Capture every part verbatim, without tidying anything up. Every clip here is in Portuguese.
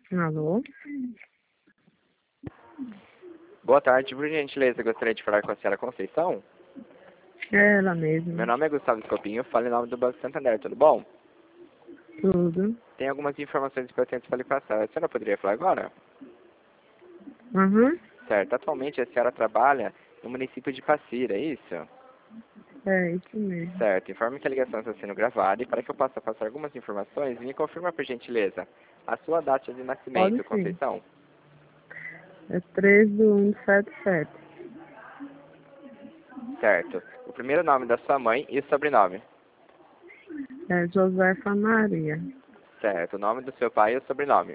Alô? Boa tarde, por gentileza, gostaria de falar com a senhora Conceição. É ela mesma. Meu nome é Gustavo Escopinho, falo em nome do Banco Santander, tudo bom? Tudo. Tem algumas informações importantes para lhe passar. A senhora poderia falar agora? Uhum. Certo. Atualmente a senhora trabalha no município de Passira, é isso? É isso mesmo. Certo. Informe que a ligação está sendo gravada e para que eu possa passar algumas informações, me confirma por gentileza a sua data de Pode nascimento, sim. Conceição. É três do um de setenta e sete. Certo. O primeiro nome da sua mãe e o sobrenome. É Josefa Maria. Certo. O nome do seu pai e o sobrenome.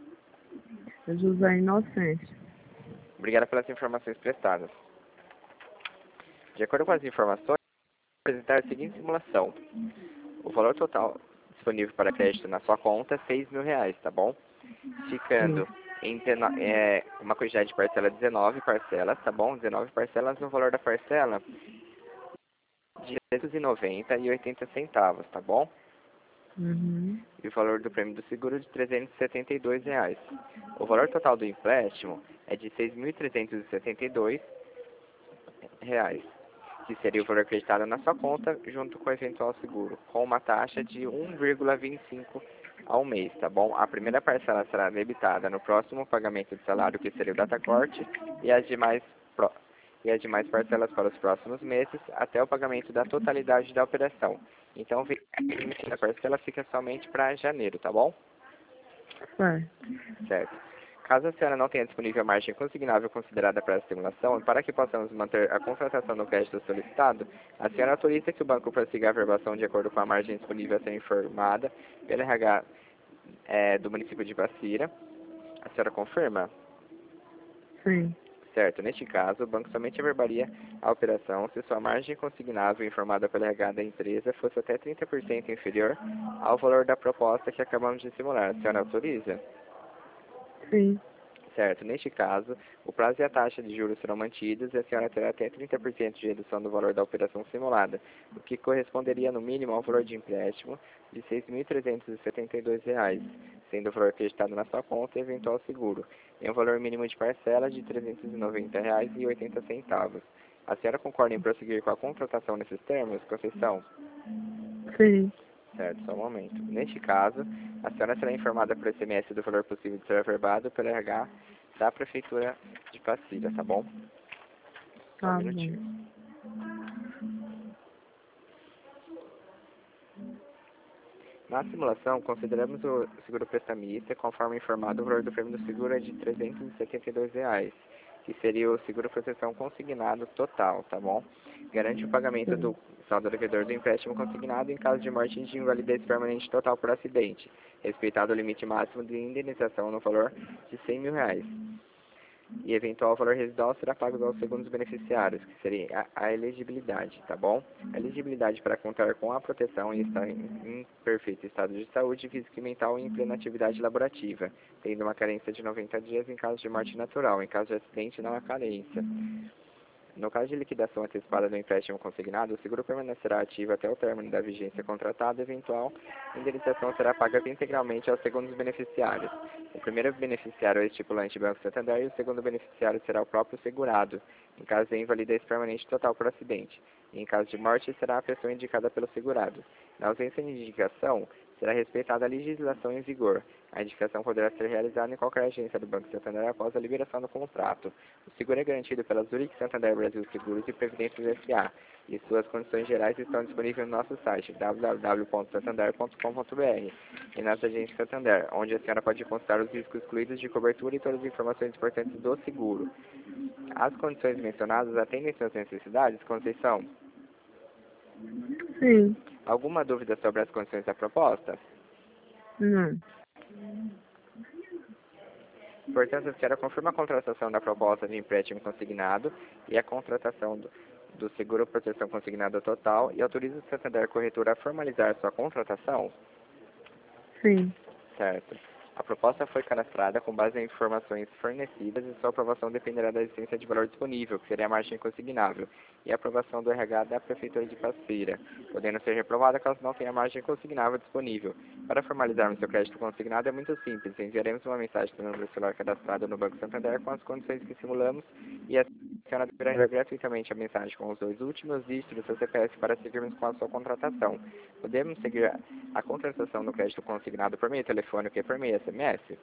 É José Inocêncio. Obrigado pelas informações prestadas. De acordo com as informações, apresentar a seguinte simulação. O valor total disponível para crédito na sua conta é seis mil reais, tá bom? Ficando Sim. em dezeno- é, uma quantidade de parcela dezenove parcelas, tá bom? dezenove parcelas no valor da parcela de trezentos e noventa e oitenta centavos, tá bom? Uhum. E o valor do prêmio do seguro de trezentos e setenta e dois reais. O valor total do empréstimo é de seis mil trezentos e setenta e dois reais, que seria o valor acreditado na sua conta junto com o eventual seguro, com uma taxa de um vírgula vinte e cinco ao mês, tá bom? A primeira parcela será debitada no próximo pagamento de salário, que seria o datacorte, e as demais pro- e as demais parcelas para os próximos meses, até o pagamento da totalidade da operação. Então, a parcela fica somente para janeiro, tá bom? Certo. Certo. Caso a senhora não tenha disponível a margem consignável considerada para a simulação, e para que possamos manter a contratação do crédito solicitado, a senhora autoriza que o banco prossiga a verbação de acordo com a margem disponível a ser informada pelo R H eh, do município de Passira. A senhora confirma? Sim. Certo. Neste caso, o banco somente averbaria a operação se sua margem consignável informada pelo R H da empresa fosse até trinta por cento inferior ao valor da proposta que acabamos de simular. A senhora autoriza? Sim. Certo. Neste caso, o prazo e a taxa de juros serão mantidos e a senhora terá até trinta por cento de redução do valor da operação simulada, o que corresponderia no mínimo ao valor de empréstimo de seis mil trezentos e setenta e dois reais, sendo o valor acreditado na sua conta e eventual seguro, em um valor mínimo de parcela de trezentos e noventa reais e oitenta centavos. A senhora concorda em prosseguir com a contratação nesses termos, Conceição? Sim. Certo, só um momento. Neste caso, a senhora será informada por S M S do valor possível de ser averbado pelo R H da Prefeitura de Passira, tá bom? Só um Tá bom. minutinho. Na simulação, consideramos o seguro prestamista, conforme informado, o valor do prêmio do seguro é de trezentos e setenta e dois reais, que seria o seguro proteção consignado total, tá bom? Garante o pagamento Sim. do saldo devedor do empréstimo consignado em caso de morte de invalidez permanente total por acidente, respeitado o limite máximo de indenização no valor de cem mil reais. E eventual valor residual será pago aos segundos beneficiários, que seria a, a elegibilidade, tá bom? A elegibilidade para contar com a proteção e estar em, em perfeito estado de saúde física e mental e em plena atividade laborativa, tendo uma carência de noventa dias em caso de morte natural. Em caso de acidente, não há carência. No caso de liquidação antecipada do empréstimo consignado, o seguro permanecerá ativo até o término da vigência contratada e eventual indenização será paga integralmente aos segundos beneficiários. O primeiro beneficiário é o estipulante Banco Santander e o segundo beneficiário será o próprio segurado, em caso de invalidez permanente total por acidente. E em caso de morte, será a pessoa indicada pelo segurado. Na ausência de indicação, será respeitada a legislação em vigor. A indicação poderá ser realizada em qualquer agência do Banco Santander após a liberação do contrato. O seguro é garantido pela Zurich Santander Brasil Seguros e Previdências S A e suas condições gerais estão disponíveis no nosso site w w w ponto santander ponto com ponto b r e nas agências Santander, onde a senhora pode consultar os riscos excluídos de cobertura e todas as informações importantes do seguro. As condições mencionadas atendem suas necessidades, Conceição? Sim. Alguma dúvida sobre as condições da proposta? Não. Portanto, a senhora confirma a contratação da proposta de empréstimo consignado e a contratação do, do seguro proteção consignado total e autoriza o Santander Corretora a formalizar sua contratação? Sim. Certo. A proposta foi cadastrada com base em informações fornecidas e sua aprovação dependerá da existência de valor disponível, que seria a margem consignável, e a aprovação do R H da Prefeitura de Passeira, podendo ser reprovada caso não tenha margem consignável disponível. Para formalizarmos seu crédito consignado é muito simples, enviaremos uma mensagem do número celular cadastrado no Banco Santander com as condições que simulamos e a senhora deverá enviar gratuitamente a mensagem com os dois últimos dígitos do seu C P F para seguirmos com a sua contratação. Podemos seguir a contratação do crédito consignado por meio telefônico e por meio S M S?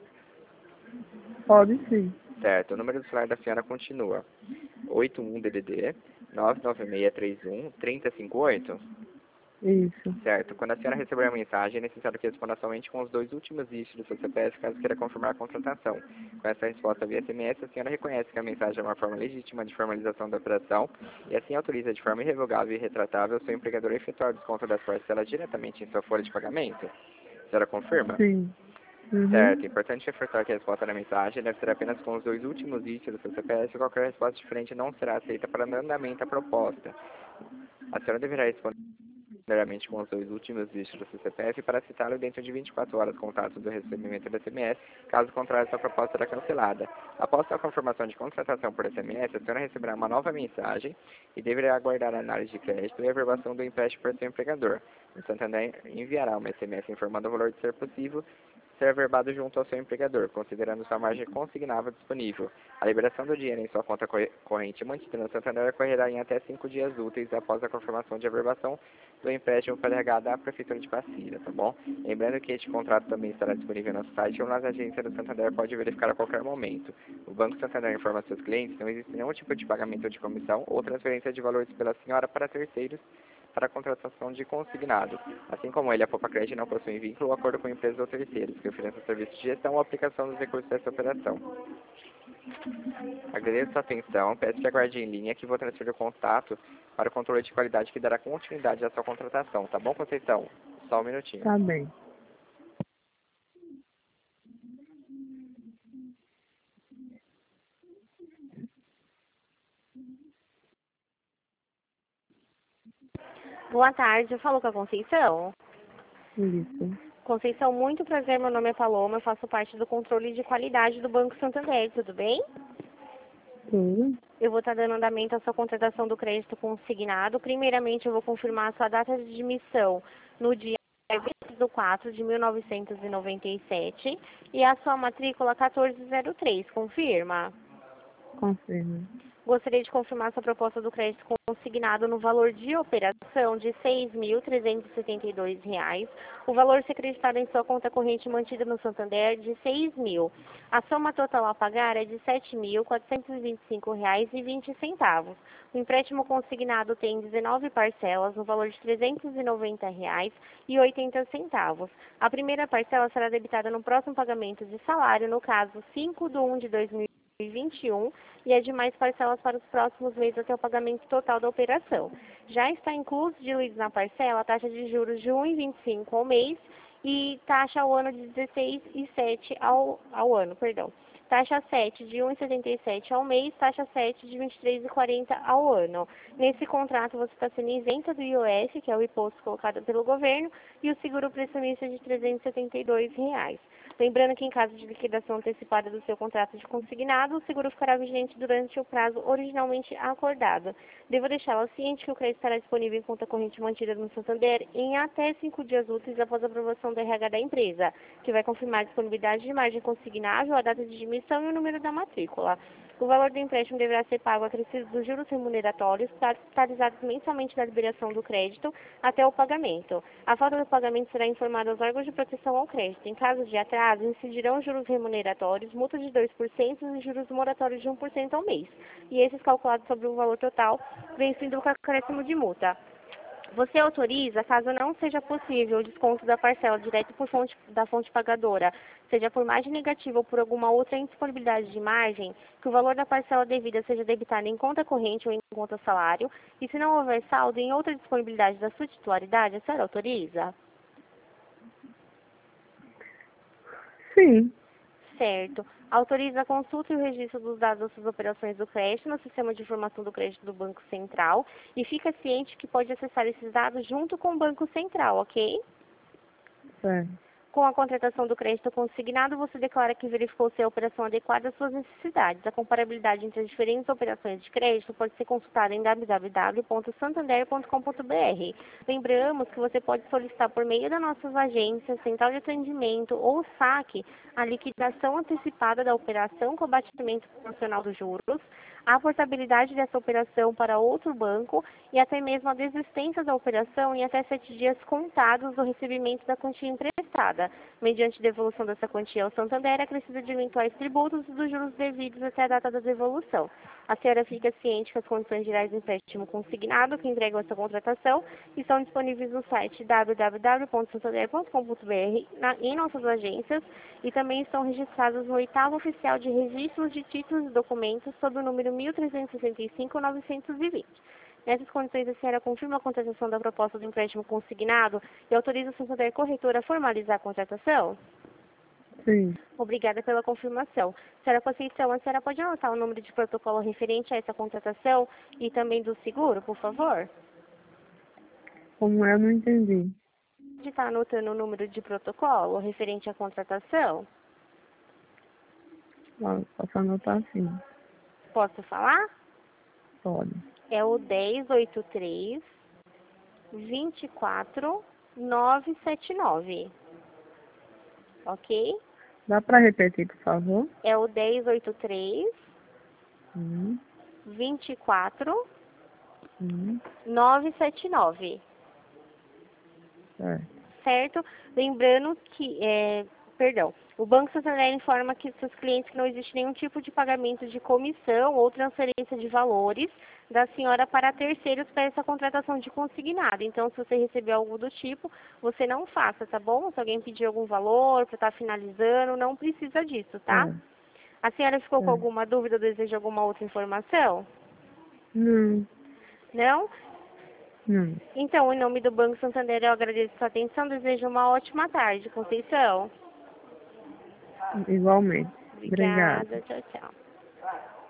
Pode sim. Certo, o número do celular da senhora continua oito um D D D nove nove seis três um três zero cinco oito? Isso. Certo, quando a senhora receber a mensagem, é necessário que responda somente com os dois últimos dígitos do seu C P F, caso queira confirmar a contratação. Com essa resposta via S M S, a senhora reconhece que a mensagem é uma forma legítima de formalização da operação e assim autoriza de forma irrevogável e retratável o seu empregador a efetuar o desconto das parcelas diretamente em sua folha de pagamento. A senhora confirma? Sim. Uhum. Certo, é importante reforçar que a resposta da mensagem deve ser apenas com os dois últimos dígitos do seu C P F e qualquer resposta diferente não será aceita para andamento da proposta. A senhora deverá responder primeiramente com os dois últimos dígitos do seu C P F para citá-lo dentro de vinte e quatro horas com o contato do recebimento do S M S, caso contrário, sua proposta será cancelada. Após a confirmação de contratação por S M S, a senhora receberá uma nova mensagem e deverá aguardar a análise de crédito e a averbação do empréstimo por seu empregador. O Santander enviará uma S M S informando o valor de ser possível ser averbado junto ao seu empregador, considerando sua margem consignável disponível. A liberação do dinheiro em sua conta corrente mantida no Santander ocorrerá em até cinco dias úteis após a confirmação de averbação do empréstimo pelo R H da Prefeitura de Passeira, tá bom? Lembrando que este contrato também estará disponível no site ou nas agências do Santander, pode verificar a qualquer momento. O Banco Santander informa seus clientes que não existe nenhum tipo de pagamento de comissão ou transferência de valores pela senhora para terceiros para a contratação de consignado. Assim como ele, a Poupa Crédito não possui vínculo ou acordo com empresas ou terceiros que ofereçam serviço de gestão ou aplicação dos recursos dessa operação. Agradeço sua atenção, peço que aguarde em linha que vou transferir o contato para o controle de qualidade que dará continuidade à sua contratação. Tá bom, Conceição? Só um minutinho. Tá bem. Boa tarde, eu falo com a Conceição. Isso. Conceição, muito prazer, meu nome é Paloma, eu faço parte do controle de qualidade do Banco Santander, tudo bem? Tudo. Eu vou estar dando andamento à sua contratação do crédito consignado. Primeiramente, eu vou confirmar a sua data de admissão no dia vinte de quatro de mil novecentos e noventa e sete e a sua matrícula quatorze zero três, confirma? Confirma. Gostaria de confirmar sua proposta do crédito consignado no valor de operação de seis mil trezentos e setenta e dois reais. O valor ser acreditado em sua conta corrente mantida no Santander de seis mil. A soma total a pagar é de sete mil quatrocentos e vinte e cinco reais e vinte centavos. O empréstimo consignado tem dezenove parcelas no valor de trezentos e noventa reais e oitenta centavos. A primeira parcela será debitada no próximo pagamento de salário, no caso cinco de um de dois mil e vinte e um, e as demais parcelas para os próximos meses até o pagamento total da operação. Já está incluso diluídos na parcela a taxa de juros de um vírgula vinte e cinco ao mês e taxa ao ano de dezesseis vírgula sete ao, ao ano, perdão. Taxa sete de um vírgula setenta e sete ao mês, taxa sete de vinte e três vírgula quarenta ao ano. Nesse contrato você está sendo isenta do I O F, que é o imposto colocado pelo governo, e o seguro pressionista de trezentos e setenta e dois reais. Lembrando que em caso de liquidação antecipada do seu contrato de consignado, o seguro ficará vigente durante o prazo originalmente acordado. Devo deixá-la ciente que o crédito estará disponível em conta corrente mantida no Santander em até cinco dias úteis após a aprovação do R H da empresa, que vai confirmar a disponibilidade de margem consignável, a data de admissão e o número da matrícula. O valor do empréstimo deverá ser pago acrescido dos juros remuneratórios, totalizados mensalmente da liberação do crédito até o pagamento. A falta do pagamento será informada aos órgãos de proteção ao crédito. Em caso de atraso, incidirão juros remuneratórios, multa de dois por cento e juros moratórios de um por cento ao mês. E esses calculados sobre o valor total, vencido com acréscimo de multa. Você autoriza, caso não seja possível, o desconto da parcela direto por fonte, da fonte pagadora, seja por margem negativa ou por alguma outra indisponibilidade de margem, que o valor da parcela devida seja debitado em conta corrente ou em conta salário, e se não houver saldo em outra disponibilidade da sua titularidade, a senhora autoriza? Sim. Certo. Autoriza a consulta e o registro dos dados das suas operações do crédito no sistema de informação do crédito do Banco Central e fica ciente que pode acessar esses dados junto com o Banco Central, ok? Certo. Com a contratação do crédito consignado, você declara que verificou se a operação adequada às suas necessidades. A comparabilidade entre as diferentes operações de crédito pode ser consultada em w w w ponto santander ponto com ponto b r. Lembramos que você pode solicitar por meio das nossas agências, central de atendimento ou saque a liquidação antecipada da operação com abatimento proporcional dos juros, a portabilidade dessa operação para outro banco e até mesmo a desistência da operação em até sete dias contados do recebimento da quantia emprestada, mediante devolução dessa quantia ao Santander, acrescida de eventuais tributos e dos juros devidos até a data da devolução. A senhora fica ciente que as condições gerais do empréstimo consignado que entregam essa contratação estão disponíveis no site w w w ponto santander ponto com ponto b r na, em nossas agências e também estão registradas no oitavo oficial de registros de títulos e documentos sob o número mil trezentos e sessenta e cinco novecentos e vinte. Nessas condições, a senhora confirma a contratação da proposta do empréstimo consignado e autoriza o Santander Corretora a formalizar a contratação? Sim. Obrigada pela confirmação. Senhora Conceição, a senhora pode anotar o número de protocolo referente a essa contratação e também do seguro, por favor? Como é, eu não entendi. Pode estar anotando o número de protocolo referente à contratação? Ah, posso anotar sim. Posso falar? Pode. É o dez oitenta e três, vinte e quatro, novecentos e setenta e nove. Ok? Dá para repetir, por favor? É o dez oitenta e três, Hum, vinte e quatro, hum, novecentos e setenta e nove. certo. Certo? Lembrando que, é, perdão, o Banco Santander informa que seus clientes que não existe nenhum tipo de pagamento de comissão ou transferência de valores da senhora para terceiros para essa contratação de consignado. Então, se você receber algo do tipo, você não faça, tá bom? Se alguém pedir algum valor para estar finalizando, não precisa disso, tá? É. A senhora ficou com É. alguma dúvida ou deseja alguma outra informação? Não, Não? não. Então, em nome do Banco Santander, eu agradeço a sua atenção. Desejo uma ótima tarde, Conceição. Igualmente. Obrigada. Obrigada. Tchau, tchau.